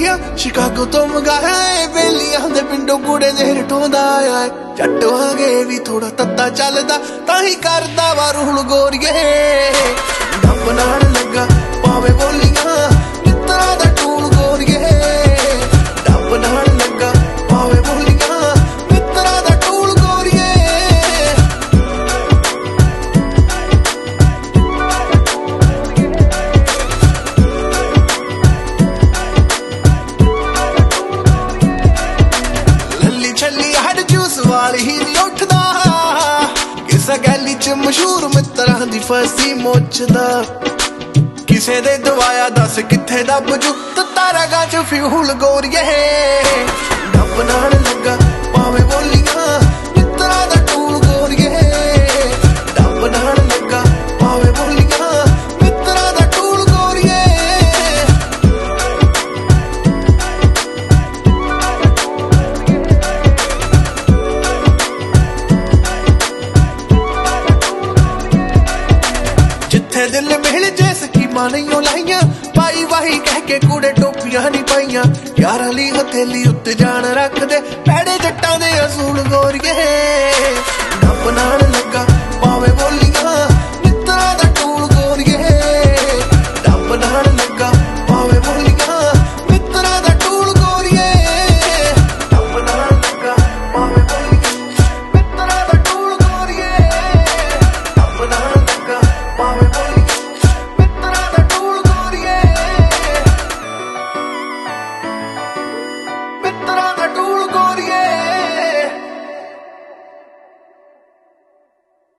ਗੋਰੀਆਂ Chicago ਤੋਂ ਮੰਗਾਇਆ ਏ ਬੇਲੀਆਂ ਦੇ ਪਿੰਡੋਂ ਕੂੜੇ ਜਿਹੇ ਢੋਂਦਾ ਆਇਆ ਏ ਜੱਟ ਵਾਂਗੇ ਵੀ ਥੋੜਾ ਤੱਤਾ ਚੱਲਦਾ ਤਾਂ ਹੀ ਕਰਦਾ ਵਾ ਰੂਲ ਗੋਰੀਏ ਡੱਬ ਨਾਲ ਲੱਗਾ ਪਾਵੇ ਬੋਲੀਆਂ ਮਿੱਤਰਾਂ ਦਾ ਟੂਲ ਗੋਰੀਏ ਡੱਬ ਨਾਲ ਲੱਗਾ ਪਾਵੇ ਬੋਲੀਆਂ ਮਿੱਤਰਾਂ ਦਾ ਟੂਲ ਗੋਰੀਏ ਲੱਲੀ ਛੱਲੀ ਹੱਡ ਜੂਸ ਵਾਲੀ ਹੀ ਨੀ ਉੱਠਦਾ ਕਿਸੇ ਗੈਲੀ ਚ ਮਸ਼ਹੂਰ ਮਿੱਤਰਾਂ ਦੀ ਫਸੀ ਮੁੱਛਦਾ ਕਿਸੇ ਦੇ ਦਵਾਇਆ ਦੱਸ ਕਿੱਥੇ ਦੱਬ ਜੂ ਤਾਰਾ ਗਾਚ ਫਿਊਲ ਗੋਰੀਏ ਡੱਬ ਨਾਲ ਲੱਗਾ ਪਾਵੇ ਬੋਲੀਆਂ ਮਿੱਤਰਾਂ ਦਾ ਟੂਲ ਗੋਰੀਏ ਡੱਬ ਨਾਲ ਲੱਗਾ ਪਾਵੇ ਬੋਲੀਆਂ ਮਿੱਤਰਾਂ ਦਾ ਟੂਲ ਗੋਰੀਏ ਜਿੱਥੇ ਦਿਲ ਮਿਲ ਜੇ ਸਕੀਮਾਂ ਨਹੀਂ ਲਾਈਆਂ ਪਾਈ ਵਾਹੀ ਕਹਿ ਕੇ ਕੂੜੇ ਟੋਪੀਆਂ ਨਹੀਂ ਪਾਈਆਂ ਯਾਰਾਂ ਲਈ ਹਥੇਲੀ ਉੱਤੇ ਜਾਣ ਰੱਖਦੇ ਪੈੜੇ ਜੱਟਾਂ ਦੇ ਅਸੂਲ ਗੋਰੀਏ ਡੱਬ ਨਾਲ ਲੱਗਾ ਪਾਵੇ ਬੋਲੀਆਂ